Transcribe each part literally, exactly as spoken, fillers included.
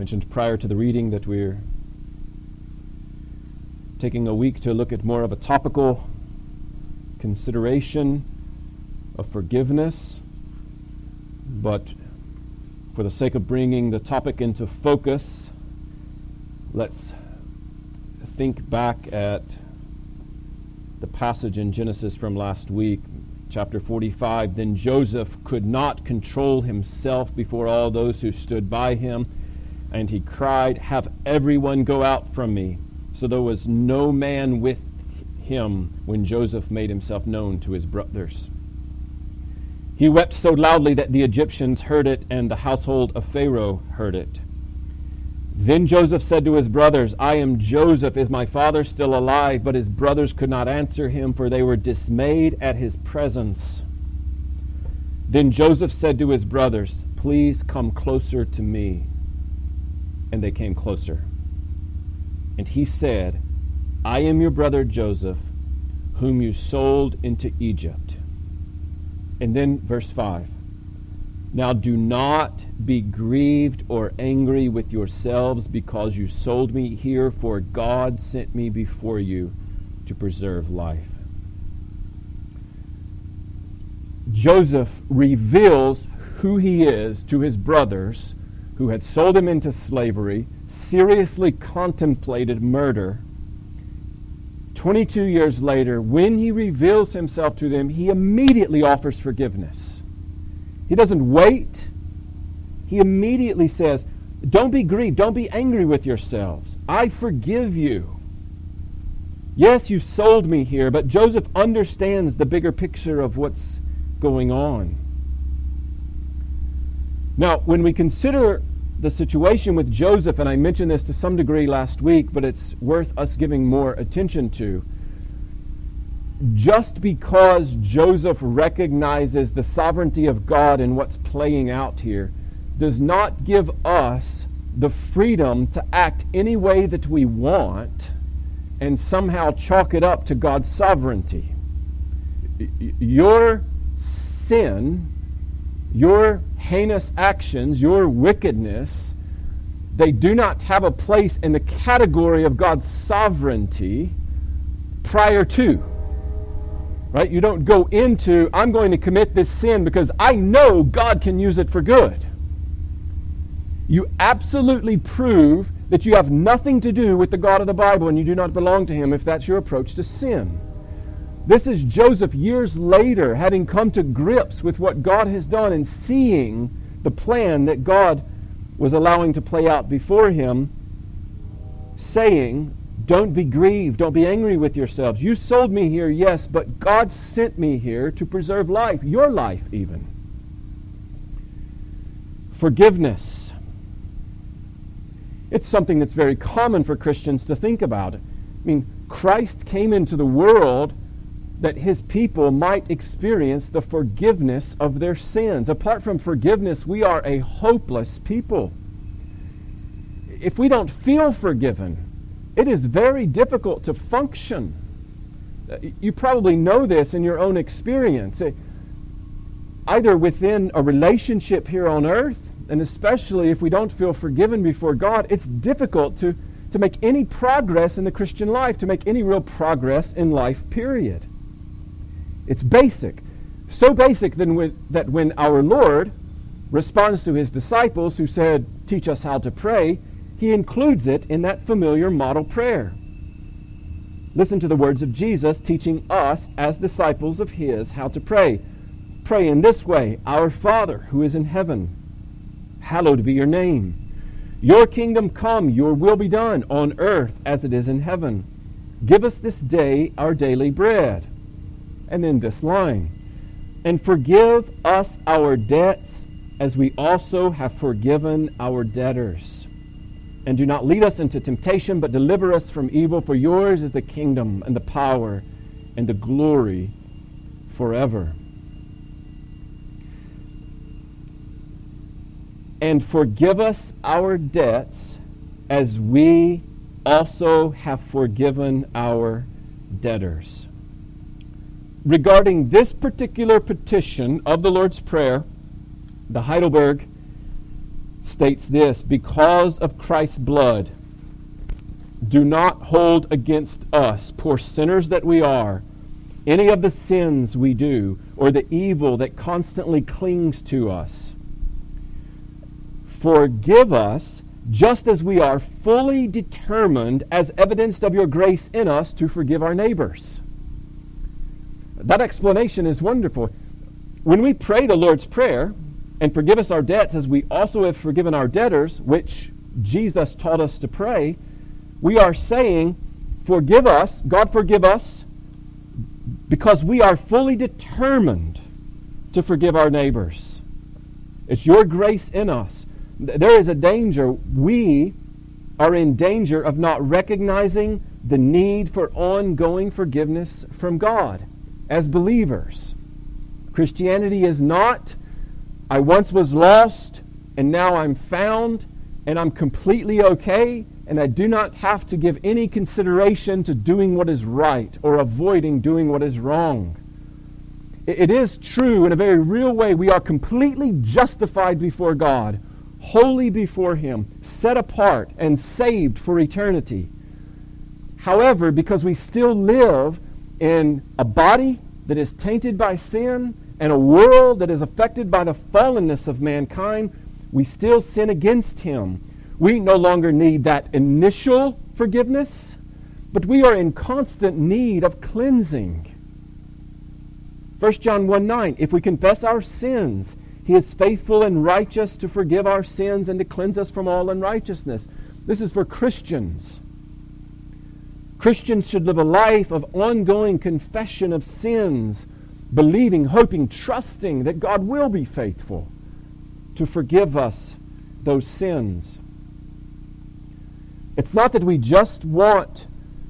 mentioned prior to the reading that we're taking a week to look at more of a topical consideration of forgiveness, but for the sake of bringing the topic into focus, let's think back at the passage in Genesis from last week, chapter forty-five. Then Joseph could not control himself before all those who stood by him, and he cried, "Have everyone go out from me." So there was no man with him when Joseph made himself known to his brothers. He wept so loudly that the Egyptians heard it, and the household of Pharaoh heard it. Then Joseph said to his brothers, "I am Joseph. Is my father still alive?" But his brothers could not answer him, for they were dismayed at his presence. Then Joseph said to his brothers, "Please come closer to me." And they came closer. And he said, "I am your brother Joseph, whom you sold into Egypt." And then verse five. "Now do not be grieved or angry with yourselves because you sold me here, for God sent me before you to preserve life." Joseph reveals who he is to his brothers who had sold him into slavery, seriously contemplated murder. twenty-two years later, when he reveals himself to them, he immediately offers forgiveness. He doesn't wait. He immediately says, "Don't be grieved. Don't be angry with yourselves. I forgive you. Yes, you sold me here," but Joseph understands the bigger picture of what's going on. Now, when we consider the situation with Joseph, and I mentioned this to some degree last week, but it's worth us giving more attention to. Just because Joseph recognizes the sovereignty of God in what's playing out here does not give us the freedom to act any way that we want and somehow chalk it up to God's sovereignty. Your sin, your heinous actions, your wickedness, they do not have a place in the category of God's sovereignty prior to. Right? You don't go into, "I'm going to commit this sin because I know God can use it for good." You absolutely prove that you have nothing to do with the God of the Bible and you do not belong to Him if that's your approach to sin. This is Joseph years later, having come to grips with what God has done and seeing the plan that God was allowing to play out before him, saying, "Don't be grieved, don't be angry with yourselves. You sold me here, yes, but God sent me here to preserve life, your life even." Forgiveness. It's something that's very common for Christians to think about. I mean, Christ came into the world that his people might experience the forgiveness of their sins. Apart from forgiveness, we are a hopeless people. If we don't feel forgiven, it is very difficult to function. You probably know this in your own experience. Either within a relationship here on earth, and especially if we don't feel forgiven before God, it's difficult to, to make any progress in the Christian life, to make any real progress in life, period. It's basic. So basic that when, that when our Lord responds to his disciples who said, "Teach us how to pray," he includes it in that familiar model prayer. Listen to the words of Jesus teaching us as disciples of his how to pray. Pray in this way: "Our Father who is in heaven, hallowed be your name. Your kingdom come, your will be done on earth as it is in heaven. Give us this day our daily bread." And then this line: "And forgive us our debts as we also have forgiven our debtors. And do not lead us into temptation, but deliver us from evil. For yours is the kingdom and the power and the glory forever." And forgive us our debts as we also have forgiven our debtors. Regarding this particular petition of the Lord's Prayer, the Heidelberg states this: because of Christ's blood, do not hold against us, poor sinners that we are, any of the sins we do or the evil that constantly clings to us. Forgive us just as we are fully determined, as evidenced of your grace in us, to forgive our neighbors. That explanation is wonderful. When we pray the Lord's Prayer, and forgive us our debts as we also have forgiven our debtors, which Jesus taught us to pray, we are saying, forgive us, God forgive us, because we are fully determined to forgive our neighbors. It's your grace in us. There is a danger. We are in danger of not recognizing the need for ongoing forgiveness from God as believers. Christianity is not, I once was lost and now I'm found and I'm completely okay and I do not have to give any consideration to doing what is right or avoiding doing what is wrong. It is true in a very real way. We are completely justified before God, holy before Him, set apart and saved for eternity. However, because we still live in a body that is tainted by sin and a world that is affected by the fallenness of mankind, we still sin against Him. We no longer need that initial forgiveness, but we are in constant need of cleansing. First John one nine, if we confess our sins, He is faithful and righteous to forgive our sins and to cleanse us from all unrighteousness. This is for Christians. Christians should live a life of ongoing confession of sins, believing, hoping, trusting that God will be faithful to forgive us those sins. It's not that we just want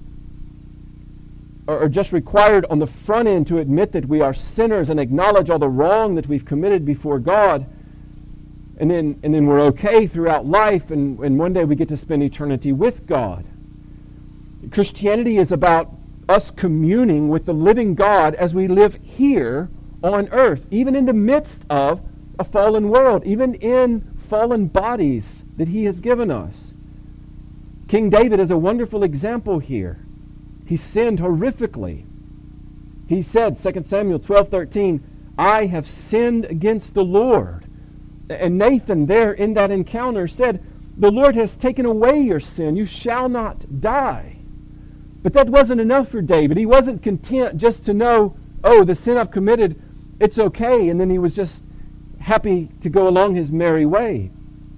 or just required on the front end to admit that we are sinners and acknowledge all the wrong that we've committed before God, and then and then we're okay throughout life, and, and one day we get to spend eternity with God. Christianity is about us communing with the living God as we live here on earth, even in the midst of a fallen world, even in fallen bodies that He has given us. King David is a wonderful example here. He sinned horrifically. He said, Second Samuel twelve thirteen, I have sinned against the Lord. And Nathan there in that encounter said, the Lord has taken away your sin. You shall not die. But that wasn't enough for David. He wasn't content just to know, oh, the sin I've committed, it's okay. And then he was just happy to go along his merry way.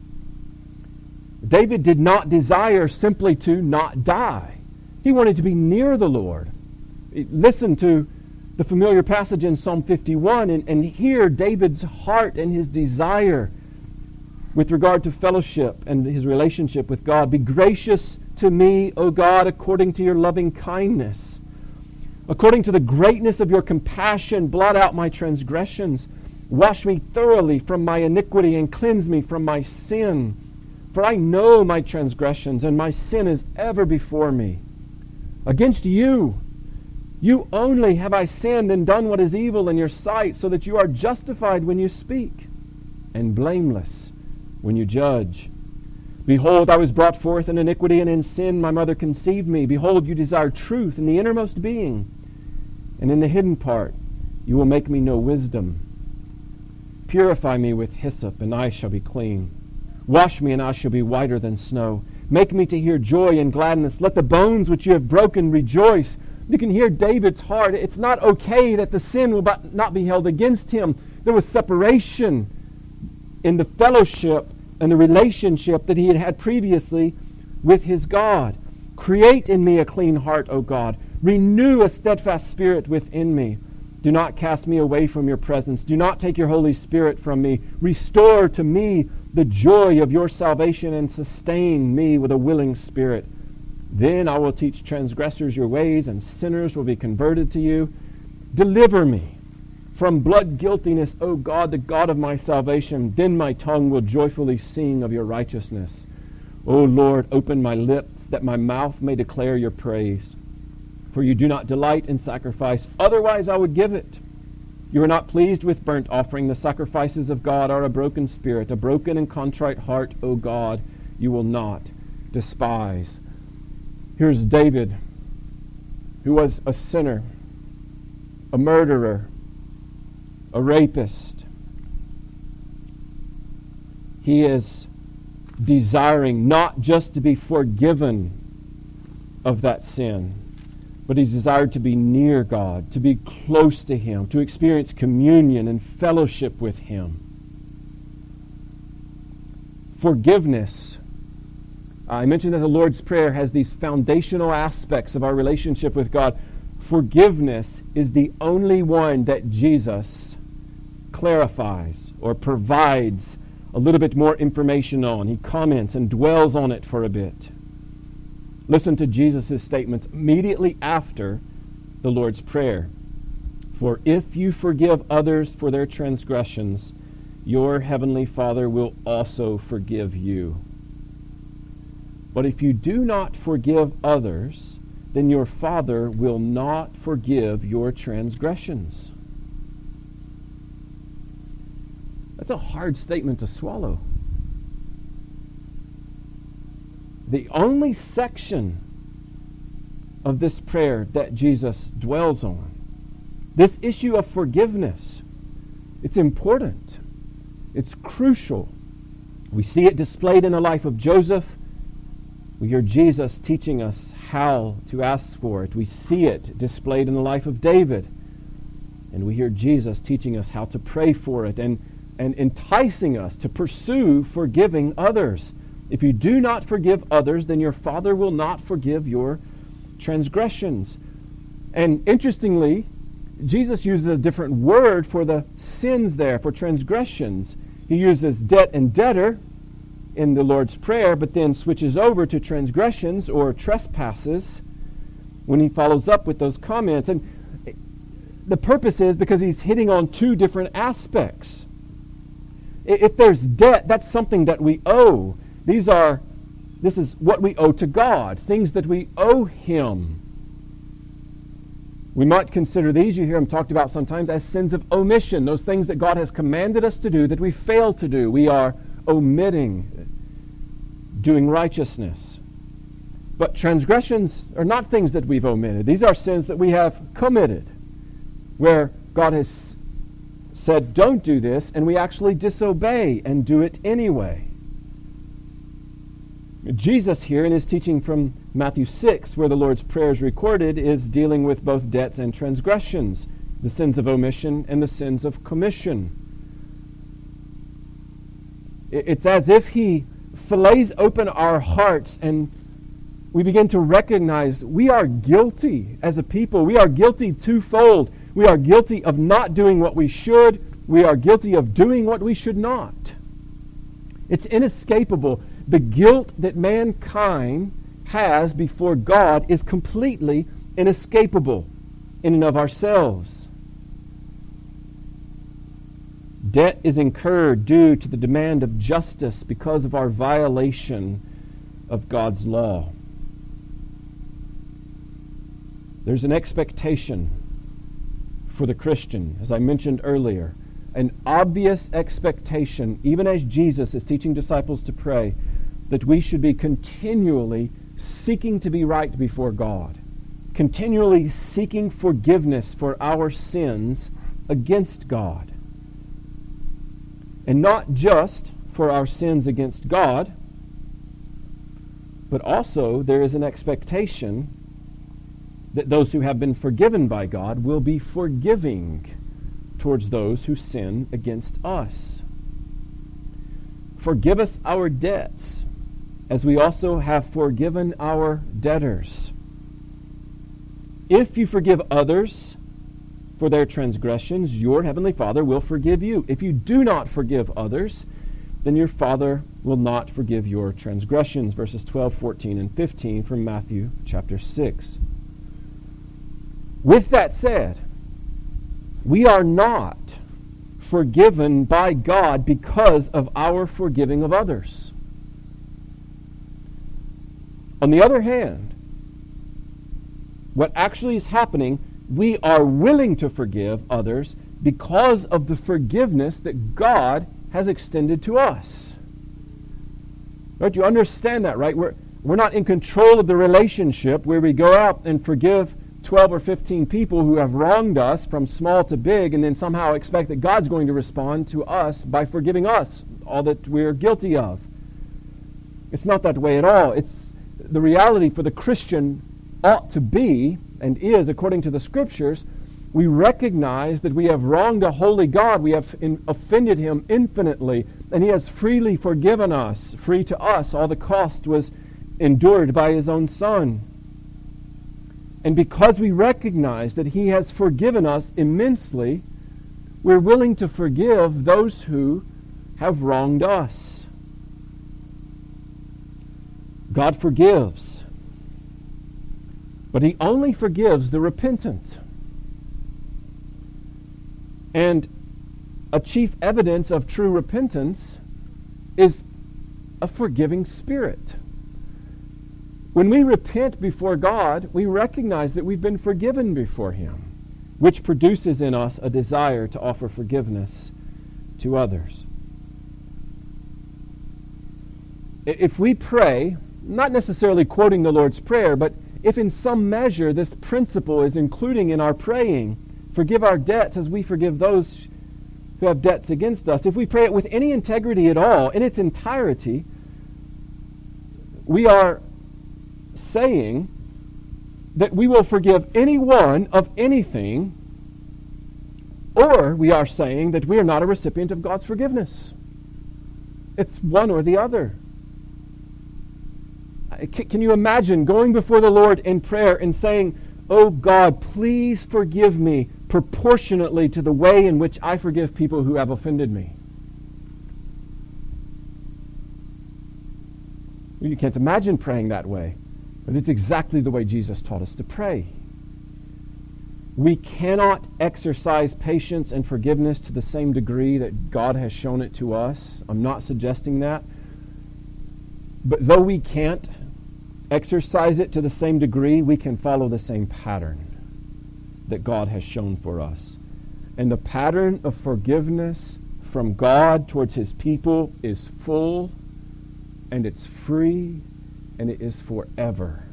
David did not desire simply to not die. He wanted to be near the Lord. Listen to the familiar passage in Psalm fifty-one and, and hear David's heart and his desire with regard to fellowship and his relationship with God. Be gracious to me, O God, according to your loving kindness. According to the greatness of your compassion, blot out my transgressions. Wash me thoroughly from my iniquity and cleanse me from my sin. For I know my transgressions, and my sin is ever before me. Against you, you only have I sinned and done what is evil in your sight, so that you are justified when you speak, and blameless when you judge. Behold, I was brought forth in iniquity, and in sin my mother conceived me. Behold, you desire truth in the innermost being, and in the hidden part you will make me know wisdom. Purify me with hyssop, and I shall be clean. Wash me, and I shall be whiter than snow. Make me to hear joy and gladness. Let the bones which you have broken rejoice. You can hear David's heart. It's not okay that the sin will not be held against him. There was separation in the fellowship and the relationship that he had had previously with his God. Create in me a clean heart, O God. Renew a steadfast spirit within me. Do not cast me away from your presence. Do not take your Holy Spirit from me. Restore to me the joy of your salvation and sustain me with a willing spirit. Then I will teach transgressors your ways, and sinners will be converted to you. Deliver me from blood guiltiness, O God, the God of my salvation. Then my tongue will joyfully sing of your righteousness. O Lord, open my lips, that my mouth may declare your praise. For you do not delight in sacrifice, otherwise I would give it. You are not pleased with burnt offering. The sacrifices of God are a broken spirit. A broken and contrite heart, O God, you will not despise. Here's David, who was a sinner, a murderer, a rapist. He is desiring not just to be forgiven of that sin, but he desired to be near God, to be close to Him, to experience communion and fellowship with Him. Forgiveness. I mentioned that the Lord's Prayer has these foundational aspects of our relationship with God. Forgiveness is the only one that Jesus clarifies or provides a little bit more information on. He comments and dwells on it for a bit. Listen to Jesus' statements immediately after the Lord's Prayer. For if you forgive others for their transgressions, your heavenly Father will also forgive you. But if you do not forgive others, then your Father will not forgive your transgressions. That's a hard statement to swallow. The only section of this prayer that Jesus dwells on, this issue of forgiveness, it's important. It's crucial. We see it displayed in the life of Joseph. We hear Jesus teaching us how to ask for it. We see it displayed in the life of David. And we hear Jesus teaching us how to pray for it and, and enticing us to pursue forgiving others. If you do not forgive others, then your Father will not forgive your transgressions. And interestingly, Jesus uses a different word for the sins there, for transgressions. He uses debt and debtor in the Lord's Prayer, but then switches over to transgressions or trespasses when he follows up with those comments. And the purpose is because he's hitting on two different aspects. If there's debt, that's something that we owe. These are, this is what we owe to God, things that we owe Him. We might consider these, you hear them talked about sometimes, as sins of omission, those things that God has commanded us to do that we fail to do. We are omitting doing righteousness. But transgressions are not things that we've omitted. These are sins that we have committed, where God has said, don't do this, and we actually disobey and do it anyway. Jesus here in his teaching from Matthew six, where the Lord's Prayer is recorded, is dealing with both debts and transgressions, the sins of omission and the sins of commission. It's as if he fillets open our hearts and we begin to recognize we are guilty as a people. We are guilty twofold. We are guilty of not doing what we should. We are guilty of doing what we should not. It's inescapable. The guilt that mankind has before God is completely inescapable in and of ourselves. Debt is incurred due to the demand of justice because of our violation of God's law. There's an expectation for the Christian, as I mentioned earlier, an obvious expectation, even as Jesus is teaching disciples to pray, that we should be continually seeking to be right before God, continually seeking forgiveness for our sins against God. And not just for our sins against God, but also there is an expectation that those who have been forgiven by God will be forgiving towards those who sin against us. Forgive us our debts, as we also have forgiven our debtors. If you forgive others for their transgressions, your heavenly Father will forgive you. If you do not forgive others, then your Father will not forgive your transgressions. Verses twelve, fourteen, and fifteen from Matthew chapter six. With that said, we are not forgiven by God because of our forgiving of others. On the other hand, what actually is happening, we are willing to forgive others because of the forgiveness that God has extended to us. Right? You understand that, right? We're, we're not in control of the relationship where we go out and forgive twelve or fifteen people who have wronged us from small to big, and then somehow expect that God's going to respond to us by forgiving us all that we're guilty of. It's not that way at all. It's the reality for the Christian ought to be, and is, according to the Scriptures, we recognize that we have wronged a holy God. We have in, offended Him infinitely, and He has freely forgiven us. Free to us, all the cost was endured by His own Son. And because we recognize that He has forgiven us immensely, we're willing to forgive those who have wronged us. God forgives, but He only forgives the repentant. And a chief evidence of true repentance is a forgiving spirit. When we repent before God, we recognize that we've been forgiven before Him, which produces in us a desire to offer forgiveness to others. If we pray, not necessarily quoting the Lord's Prayer, but if in some measure this principle is including in our praying, forgive our debts as we forgive those who have debts against us. If we pray it with any integrity at all, in its entirety, we are saying that we will forgive anyone of anything, or we are saying that we are not a recipient of God's forgiveness. It's one or the other. Can you imagine going before the Lord in prayer and saying, "Oh God, please forgive me proportionately to the way in which I forgive people who have offended me"? You can't imagine praying that way, but it's exactly the way Jesus taught us to pray. We cannot exercise patience and forgiveness to the same degree that God has shown it to us. I'm not suggesting that. But though we can't exercise it to the same degree, we can follow the same pattern that God has shown for us. And the pattern of forgiveness from God towards His people is full, and it's free, and it is forever.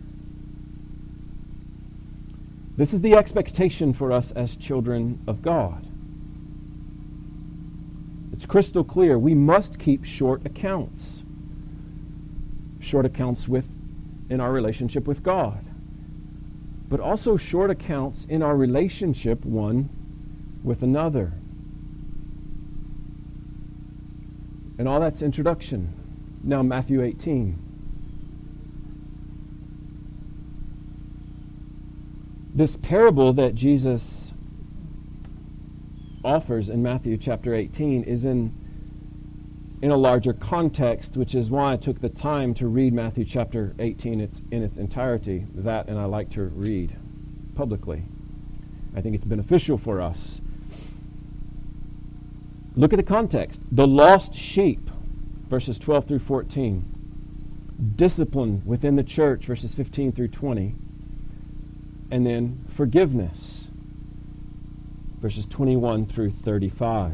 This is the expectation for us as children of God. It's crystal clear. We must keep short accounts. Short accounts with in our relationship with God, but also short accounts in our relationship one with another. And all that's introduction. Now Matthew eighteen. This parable that Jesus offers in Matthew chapter eighteen is in in a larger context, which is why I took the time to read Matthew chapter eighteen it's in its entirety. That, and I like to read publicly. I think it's beneficial for us. Look at the context. The lost sheep, verses twelve through fourteen. Discipline within the church, verses fifteen through twenty. And then forgiveness, verses twenty-one through thirty-five.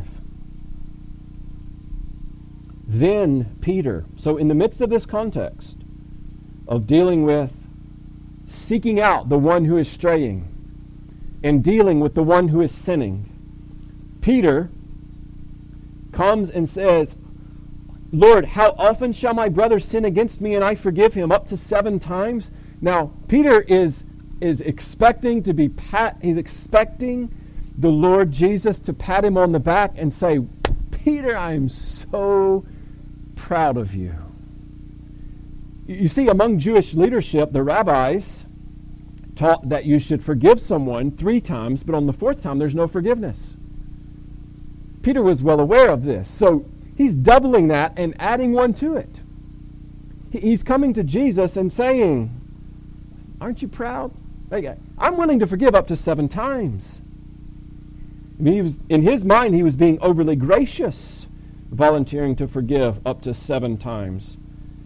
Then Peter, so in the midst of this context of dealing with seeking out the one who is straying and dealing with the one who is sinning, Peter comes and says, "Lord, how often shall my brother sin against me and I forgive him? Up to seven times?" Now, Peter is is expecting to be pat, he's expecting the Lord Jesus to pat him on the back and say, "Peter, I am so proud of you." You see, among Jewish leadership, the rabbis taught that you should forgive someone three times, but on the fourth time there's no forgiveness. Peter was well aware of this, so he's doubling that and adding one to it. He's coming to Jesus and saying, "Aren't you proud? I'm willing to forgive up to seven times." I mean, he was, in his mind, he was being overly gracious, volunteering to forgive up to seven times.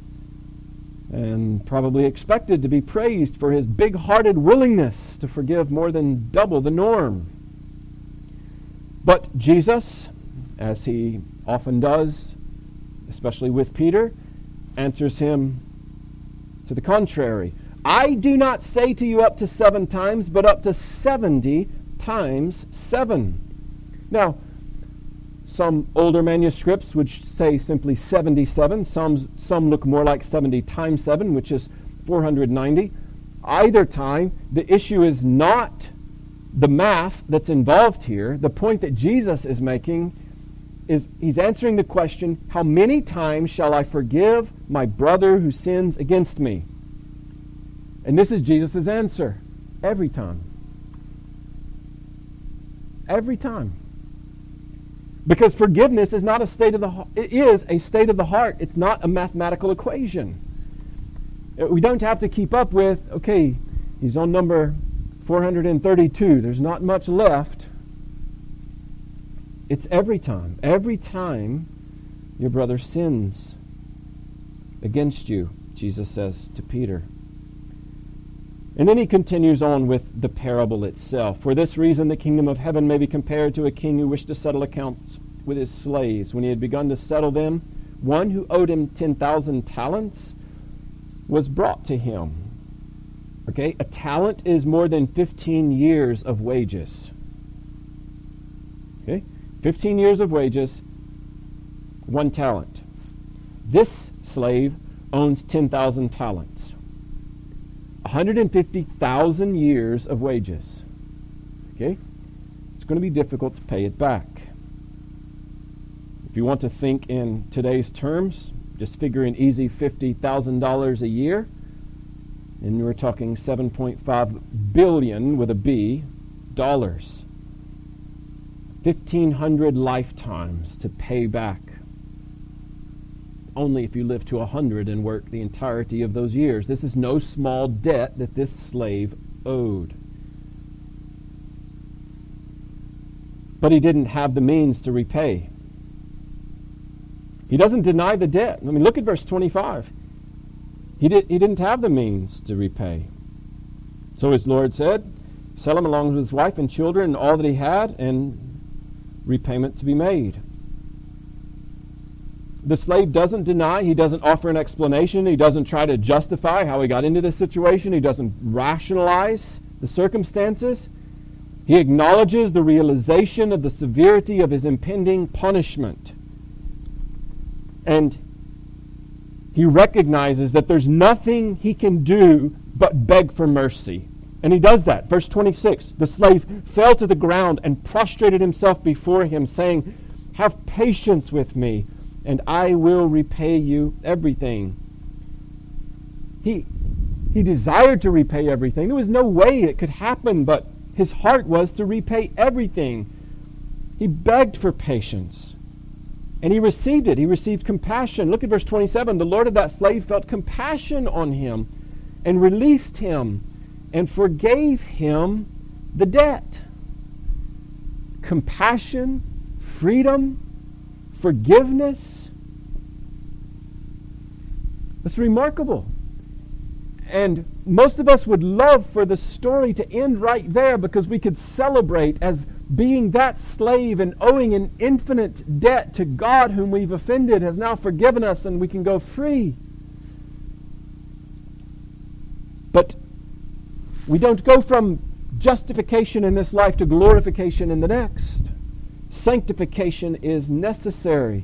And probably expected to be praised for his big-hearted willingness to forgive more than double the norm. But Jesus, as he often does, especially with Peter, answers him to the contrary. I do not say to you up to seven times, but up to seventy times seven. Now, some older manuscripts would say simply seventy-seven. Some, some look more like seventy times seven, which is four hundred ninety. Either time, the issue is not the math that's involved here. The point that Jesus is making is he's answering the question, how many times shall I forgive my brother who sins against me? And this is Jesus' answer. Every time. Every time. Because forgiveness is not a state of the heart. It is a state of the heart. It's not a mathematical equation. We don't have to keep up with, okay, he's on number four hundred thirty-two. There's not much left. It's every time. Every time your brother sins against you, Jesus says to Peter. And then he continues on with the parable itself. For this reason, the kingdom of heaven may be compared to a king who wished to settle accounts with his slaves. When he had begun to settle them, one who owed him ten thousand talents was brought to him. Okay, a talent is more than fifteen years of wages. Okay, fifteen years of wages, one talent. This slave owns ten thousand talents. one hundred fifty thousand years of wages. Okay? It's going to be difficult to pay it back. If you want to think in today's terms, just figure an easy fifty thousand dollars a year, and we're talking seven point five billion with a B dollars. fifteen hundred lifetimes to pay back. Only if you live to one hundred and work the entirety of those years. This is no small debt that this slave owed. But he didn't have the means to repay. He doesn't deny the debt. I mean, look at verse twenty-five. He, did, he didn't have the means to repay. So his Lord said, sell him along with his wife and children and all that he had, and repayment to be made. The slave doesn't deny. He doesn't offer an explanation. He doesn't try to justify how he got into this situation. He doesn't rationalize the circumstances. He acknowledges the realization of the severity of his impending punishment. And he recognizes that there's nothing he can do but beg for mercy. And he does that. Verse twenty-six, the slave fell to the ground and prostrated himself before him, saying, have patience with me, and I will repay you everything. He, he desired to repay everything. There was no way it could happen, but his heart was to repay everything. He begged for patience, and he received it. He received compassion. Look at verse twenty-seven. The Lord of that slave felt compassion on him and released him and forgave him the debt. Compassion, freedom, forgiveness. That's remarkable. And most of us would love for the story to end right there, because we could celebrate as being that slave and owing an infinite debt to God whom we've offended has now forgiven us and we can go free. But we don't go from justification in this life to glorification in the next. Sanctification is necessary.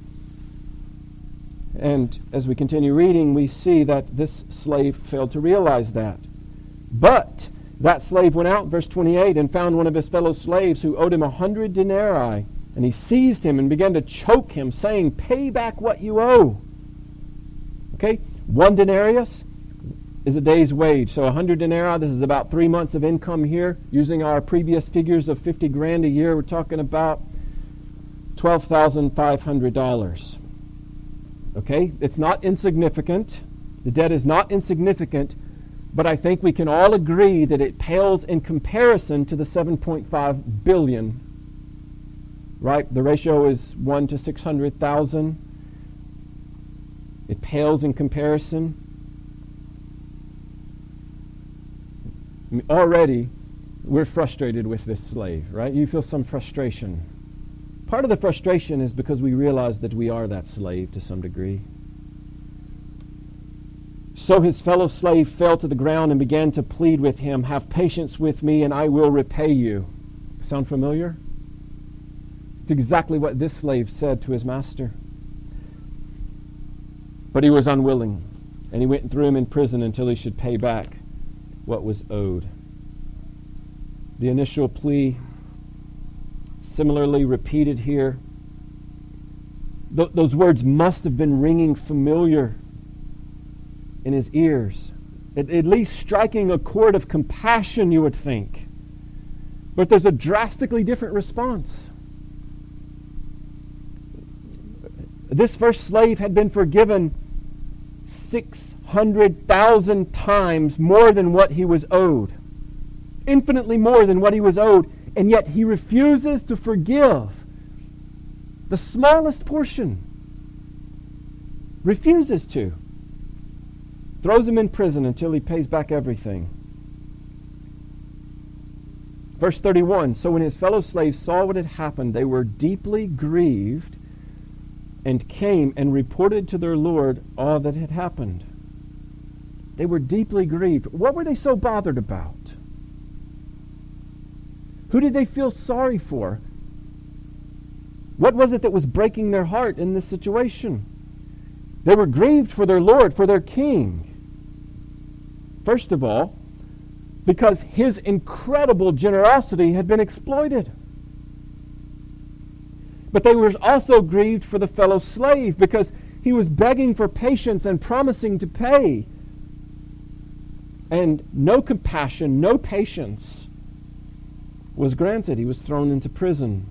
And as we continue reading, we see that this slave failed to realize that. But that slave went out, verse twenty-eight, and found one of his fellow slaves who owed him a hundred denarii. And he seized him and began to choke him, saying, pay back what you owe. Okay, one denarius is a day's wage. So a hundred denarii, this is about three months of income here. Using our previous figures of fifty grand a year, we're talking about twelve thousand five hundred dollars. Okay, it's not insignificant. The debt is not insignificant, but I think we can all agree that it pales in comparison to the seven point five billion. Right? The ratio is one to six hundred thousand. It pales in comparison. I mean, already, we're frustrated with this slave, right? You feel some frustration. Part of the frustration is because we realize that we are that slave to some degree. So his fellow slave fell to the ground and began to plead with him, "Have patience with me and I will repay you." Sound familiar? It's exactly what this slave said to his master. But he was unwilling, and he went and threw him in prison until he should pay back what was owed. The initial plea, similarly repeated here. Th- those words must have been ringing familiar in his ears, at, at least striking a chord of compassion, you would think. But there's a drastically different response. This first slave had been forgiven six hundred thousand times more than what he was owed. Infinitely more than what he was owed. And yet he refuses to forgive the smallest portion. Refuses to. Throws him in prison until he pays back everything. Verse thirty-one, so when his fellow slaves saw what had happened, they were deeply grieved and came and reported to their Lord all that had happened. They were deeply grieved. What were they so bothered about? Who did they feel sorry for? What was it that was breaking their heart in this situation? They were grieved for their Lord, for their King. First of all, because his incredible generosity had been exploited. But they were also grieved for the fellow slave because he was begging for patience and promising to pay. And no compassion, no patience was granted. He was thrown into prison.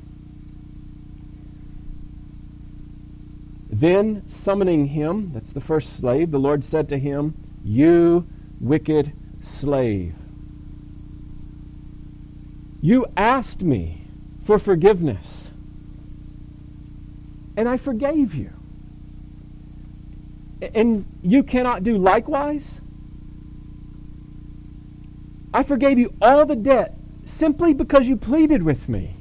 Then, summoning him, that's the first slave, the Lord said to him, "You wicked slave, you asked me for forgiveness, and I forgave you. And you cannot do likewise? I forgave you all the debt simply because you pleaded with me.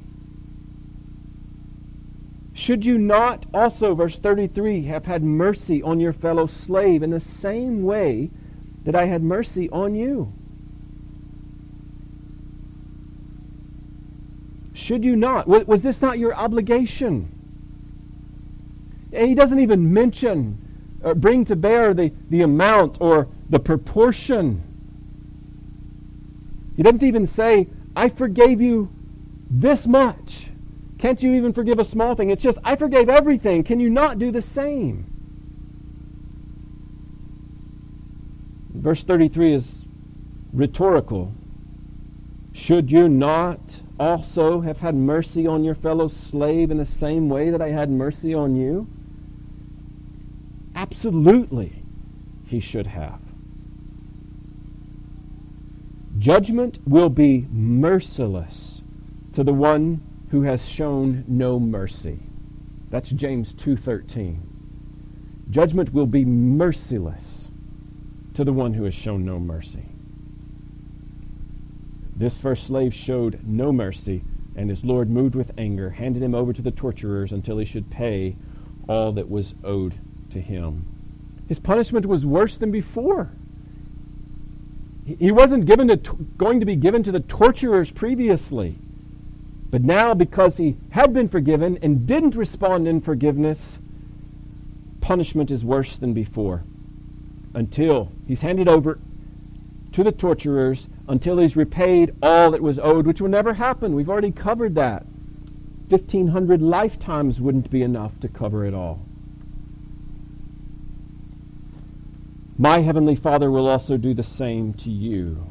Should you not also," verse thirty-three, "have had mercy on your fellow slave in the same way that I had mercy on you? Should you not? Was this not your obligation?" And he doesn't even mention or bring to bear the, the amount or the proportion. He doesn't even say, "I forgave you this much. Can't you even forgive a small thing?" It's just, "I forgave everything. Can you not do the same?" Verse thirty-three is rhetorical. Should you not also have had mercy on your fellow slave in the same way that I had mercy on you? Absolutely, he should have. Judgment will be merciless to the one who has shown no mercy. That's James two thirteen. Judgment will be merciless to the one who has shown no mercy. This first slave showed no mercy, and his Lord, moved with anger, handed him over to the torturers until he should pay all that was owed to him. His punishment was worse than before. He wasn't given to, going to be given to the torturers previously. But now, because he had been forgiven and didn't respond in forgiveness, punishment is worse than before. Until he's handed over to the torturers, until he's repaid all that was owed, which will never happen. We've already covered that. fifteen hundred lifetimes wouldn't be enough to cover it all. My heavenly Father will also do the same to you.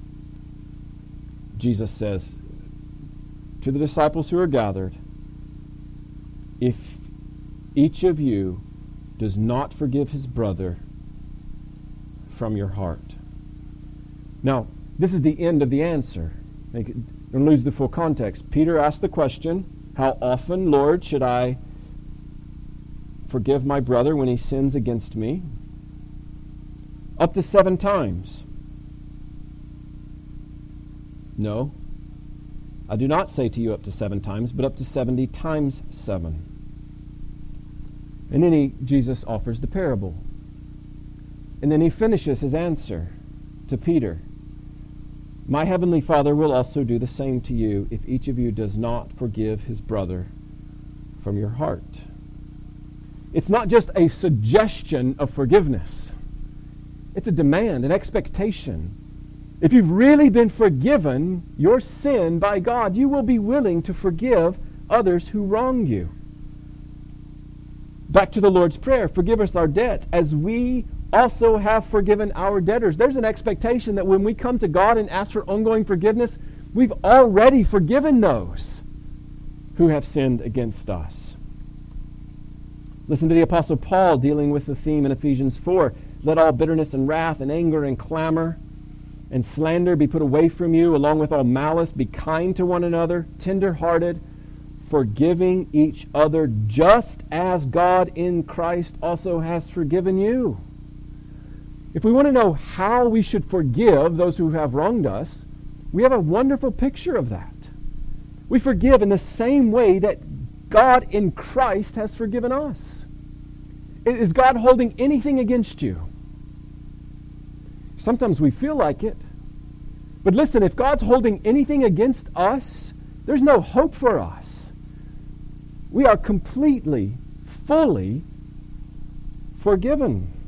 Jesus says to the disciples who are gathered, if each of you does not forgive his brother from your heart. Now, this is the end of the answer. Don't lose the full context. Peter asked the question, how often, Lord, should I forgive my brother when he sins against me? Up to seven times. No, I do not say to you up to seven times, but up to seventy times seven. And then he, Jesus offers the parable. And then he finishes his answer to Peter. My heavenly Father will also do the same to you if each of you does not forgive his brother from your heart. It's not just a suggestion of forgiveness. It's a demand, an expectation. If you've really been forgiven your sin by God, you will be willing to forgive others who wrong you. Back to the Lord's Prayer, forgive us our debts as we also have forgiven our debtors. There's an expectation that when we come to God and ask for ongoing forgiveness, we've already forgiven those who have sinned against us. Listen to the Apostle Paul dealing with the theme in Ephesians four. Let all bitterness and wrath and anger and clamor and slander be put away from you, along with all malice. Be kind to one another, tender-hearted, forgiving each other, just as God in Christ also has forgiven you. If we want to know how we should forgive those who have wronged us, we have a wonderful picture of that. We forgive in the same way that God in Christ has forgiven us. Is God holding anything against you? Sometimes we feel like it. But listen, if God's holding anything against us, there's no hope for us. We are completely, fully forgiven.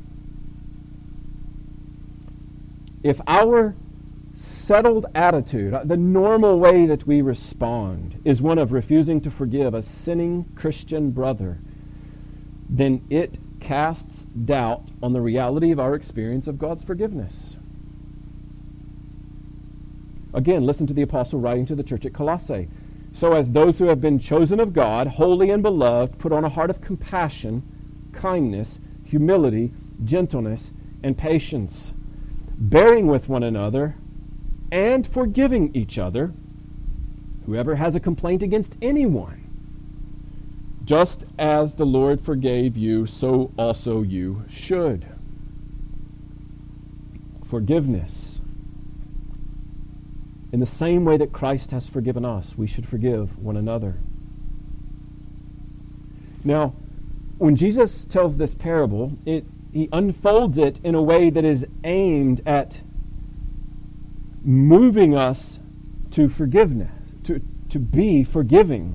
If our settled attitude, the normal way that we respond, is one of refusing to forgive a sinning Christian brother, then it casts doubt on the reality of our experience of God's forgiveness. Again, listen to the apostle writing to the church at Colossae. So as those who have been chosen of God, holy and beloved, put on a heart of compassion, kindness, humility, gentleness, and patience, bearing with one another, and forgiving each other, whoever has a complaint against anyone. Just as the Lord forgave you, so also you should. Forgiveness. In the same way that Christ has forgiven us, we should forgive one another. Now, when Jesus tells this parable, it, he unfolds it in a way that is aimed at moving us to forgiveness, to, to be forgiving.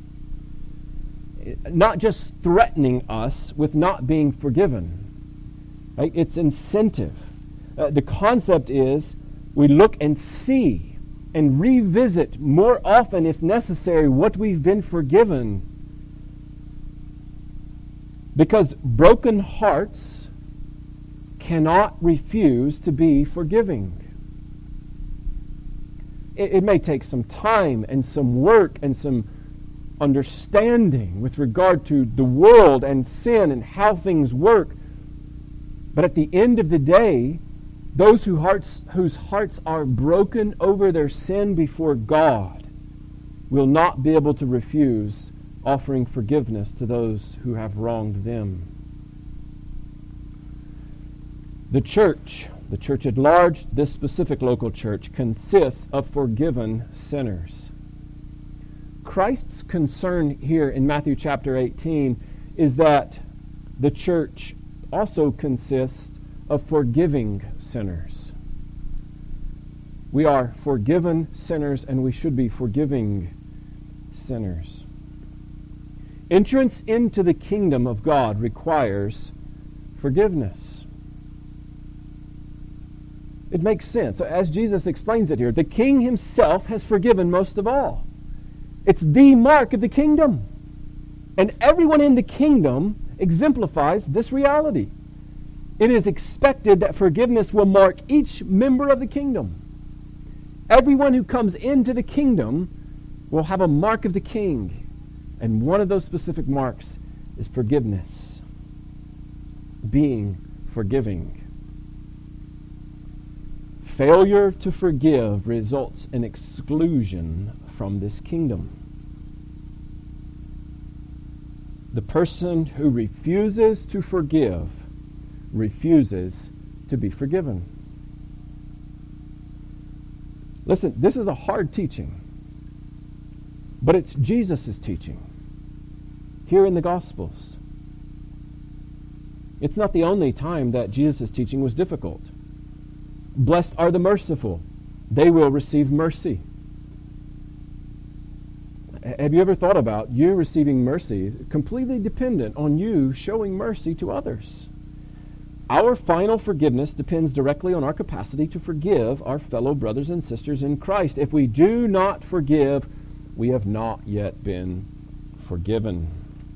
Not just threatening us with not being forgiven. Right? It's incentive. Uh, the concept is we look and see and revisit more often, if necessary, what we've been forgiven. Because broken hearts cannot refuse to be forgiving. It, it may take some time and some work and some understanding with regard to the world and sin and how things work. But at the end of the day, those who hearts, whose hearts are broken over their sin before God will not be able to refuse offering forgiveness to those who have wronged them. The church, the church at large, this specific local church, consists of forgiven sinners. Christ's concern here in Matthew chapter eighteen is that the church also consists of forgiving sinners. We are forgiven sinners, and we should be forgiving sinners. Entrance into the kingdom of God requires forgiveness. It makes sense. As Jesus explains it here, the king himself has forgiven most of all. It's the mark of the kingdom. And everyone in the kingdom exemplifies this reality. It is expected that forgiveness will mark each member of the kingdom. Everyone who comes into the kingdom will have a mark of the king. And one of those specific marks is forgiveness. Being forgiving. Failure to forgive results in exclusion from this kingdom. The person who refuses to forgive refuses to be forgiven. Listen, this is a hard teaching. But it's Jesus' teaching here in the Gospels. It's not the only time that Jesus' teaching was difficult. Blessed are the merciful. They will receive mercy. Have you ever thought about you receiving mercy completely dependent on you showing mercy to others? Our final forgiveness depends directly on our capacity to forgive our fellow brothers and sisters in Christ. If we do not forgive, we have not yet been forgiven.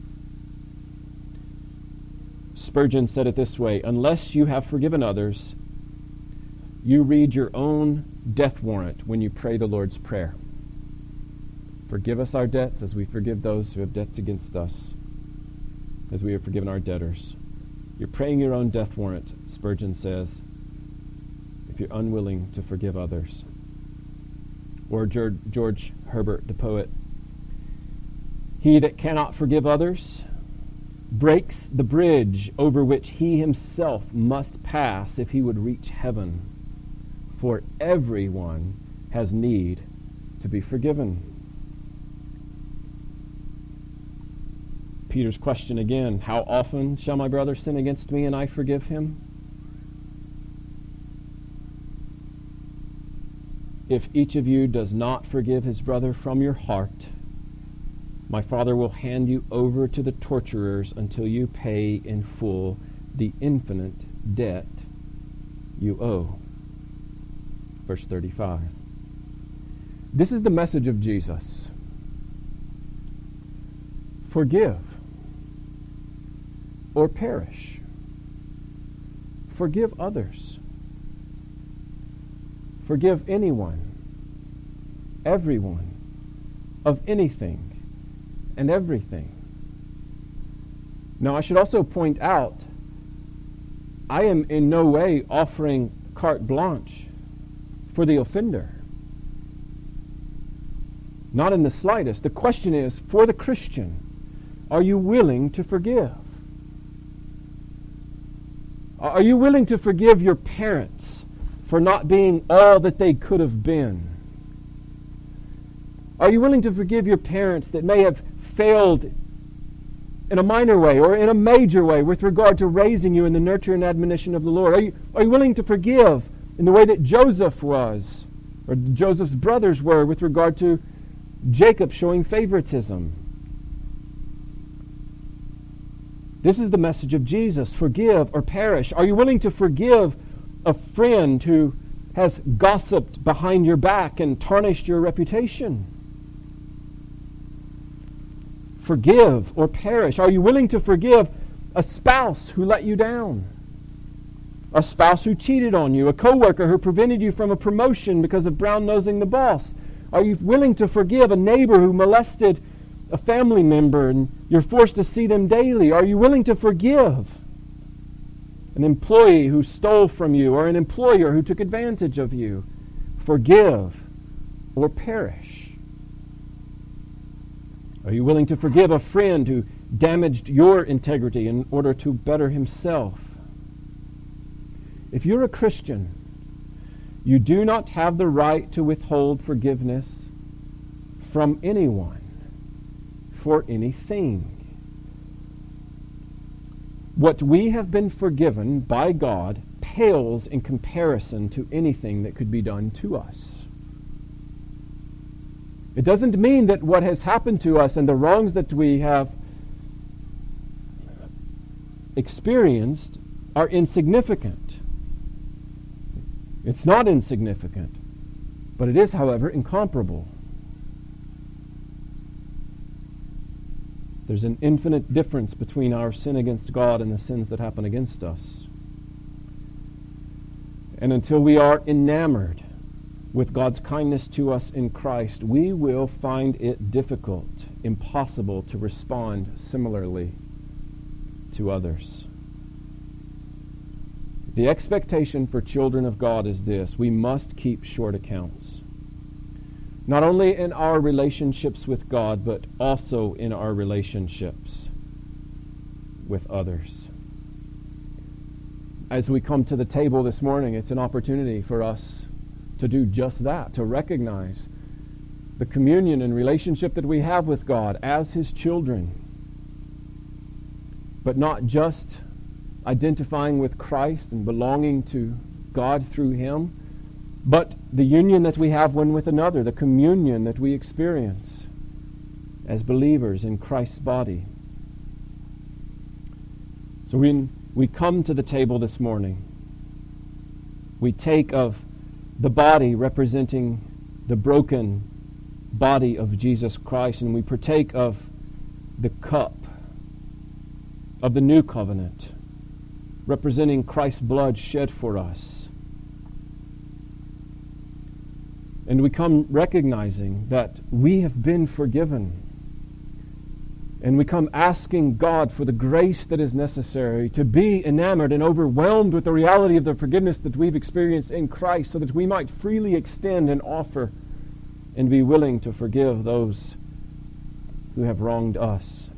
Spurgeon said it this way, unless you have forgiven others, you read your own death warrant when you pray the Lord's Prayer. Forgive us our debts as we forgive those who have debts against us, as we have forgiven our debtors. You're praying your own death warrant, Spurgeon says, if you're unwilling to forgive others. Or George, George Herbert, the poet, he that cannot forgive others breaks the bridge over which he himself must pass if he would reach heaven. For everyone has need to be forgiven. Peter's question again, how often shall my brother sin against me and I forgive him? If each of you does not forgive his brother from your heart, my Father will hand you over to the torturers until you pay in full the infinite debt you owe. Verse thirty-five. This is the message of Jesus. Forgive or perish. Forgive others. Forgive anyone, everyone, of anything and everything. Now, I should also point out, I am in no way offering carte blanche for the offender. Not in the slightest. The question is, for the Christian, are you willing to forgive? Are you willing to forgive your parents for not being all that they could have been? Are you willing to forgive your parents that may have failed in a minor way or in a major way with regard to raising you in the nurture and admonition of the Lord? Are you, are you willing to forgive in the way that Joseph was, or Joseph's brothers were, with regard to Jacob showing favoritism? This is the message of Jesus. Forgive or perish. Are you willing to forgive a friend who has gossiped behind your back and tarnished your reputation? Forgive or perish. Are you willing to forgive a spouse who let you down? A spouse who cheated on you? A coworker who prevented you from a promotion because of brown-nosing the boss? Are you willing to forgive a neighbor who molested a family member and you're forced to see them daily? Are you willing to forgive an employee who stole from you or an employer who took advantage of you? Forgive or perish. Are you willing to forgive a friend who damaged your integrity in order to better himself? If you're a Christian, you do not have the right to withhold forgiveness from anyone for anything. What we have been forgiven by God pales in comparison to anything that could be done to us. It doesn't mean that what has happened to us and the wrongs that we have experienced are insignificant. It's not insignificant, but it is, however, incomparable. There's an infinite difference between our sin against God and the sins that happen against us. And until we are enamored with God's kindness to us in Christ, we will find it difficult, impossible to respond similarly to others. The expectation for children of God is this: we must keep short accounts. Not only in our relationships with God, but also in our relationships with others. As we come to the table this morning, it's an opportunity for us to do just that, to recognize the communion and relationship that we have with God as His children, but not just identifying with Christ and belonging to God through Him, but the union that we have one with another, the communion that we experience as believers in Christ's body. So when we come to the table this morning, we take of the body representing the broken body of Jesus Christ, and we partake of the cup of the new covenant, representing Christ's blood shed for us. And we come recognizing that we have been forgiven. And we come asking God for the grace that is necessary to be enamored and overwhelmed with the reality of the forgiveness that we've experienced in Christ, so that we might freely extend and offer and be willing to forgive those who have wronged us.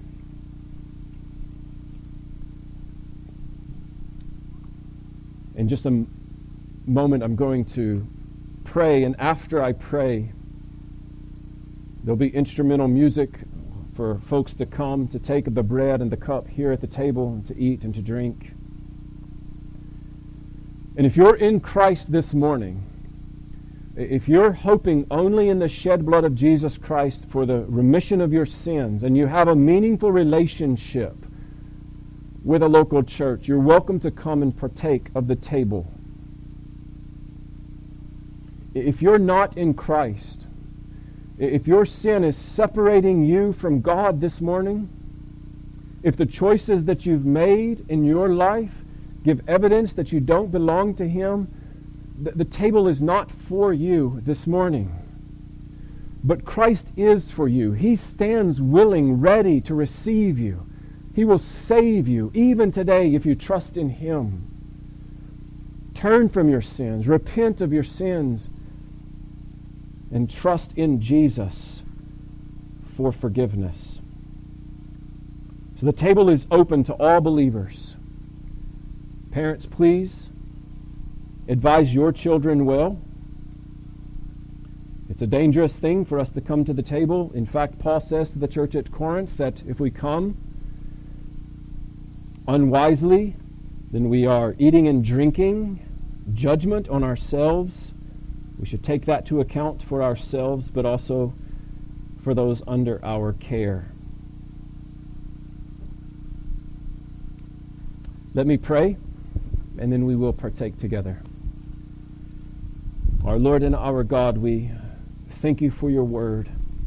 In just a m- moment, I'm going to pray, and after I pray, there'll be instrumental music for folks to come to take the bread and the cup here at the table and to eat and to drink. And if you're in Christ this morning, if you're hoping only in the shed blood of Jesus Christ for the remission of your sins, and you have a meaningful relationship with a local church, you're welcome to come and partake of the table. If you're not in Christ, if your sin is separating you from God this morning, if the choices that you've made in your life give evidence that you don't belong to Him, the, the table is not for you this morning. But Christ is for you. He stands willing, ready to receive you. He will save you even today if you trust in Him. Turn from your sins, repent of your sins, and trust in Jesus for forgiveness. So the table is open to all believers. Parents, please advise your children well. It's a dangerous thing for us to come to the table. In fact, Paul says to the church at Corinth that if we come unwisely, then we are eating and drinking judgment on ourselves. We should take that to account for ourselves, but also for those under our care. Let me pray, and then we will partake together. Our Lord and our God, we thank you for your word.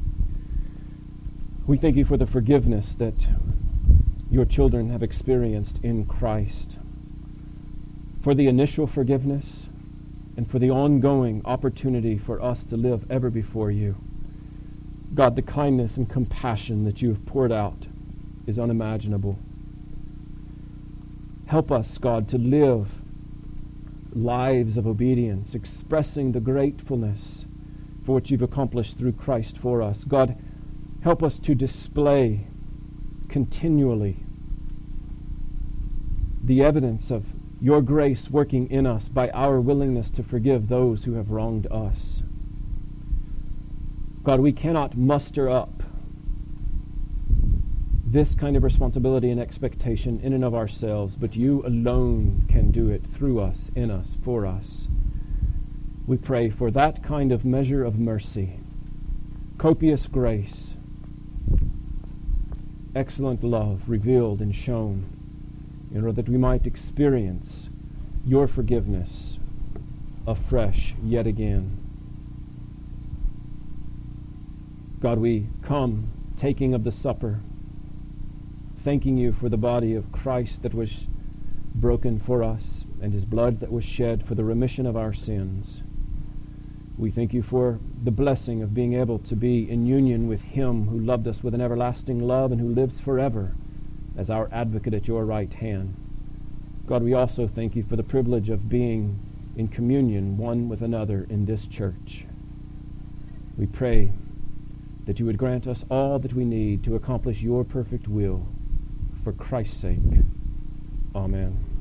We thank you for the forgiveness that your children have experienced in Christ, for the initial forgiveness, and for the ongoing opportunity for us to live ever before you. God, the kindness and compassion that you have poured out is unimaginable. Help us, God, to live lives of obedience, expressing the gratefulness for what you've accomplished through Christ for us. God, help us to display continually the evidence of your grace working in us by our willingness to forgive those who have wronged us. God, we cannot muster up this kind of responsibility and expectation in and of ourselves, but you alone can do it through us, in us, for us. We pray for that kind of measure of mercy, copious grace, excellent love revealed and shown, in order that we might experience your forgiveness afresh yet again. God, we come taking of the supper, thanking you for the body of Christ that was broken for us and his blood that was shed for the remission of our sins. We thank you for the blessing of being able to be in union with him who loved us with an everlasting love and who lives forever as our advocate at your right hand. God, we also thank you for the privilege of being in communion one with another in this church. We pray that you would grant us all that we need to accomplish your perfect will for Christ's sake. Amen.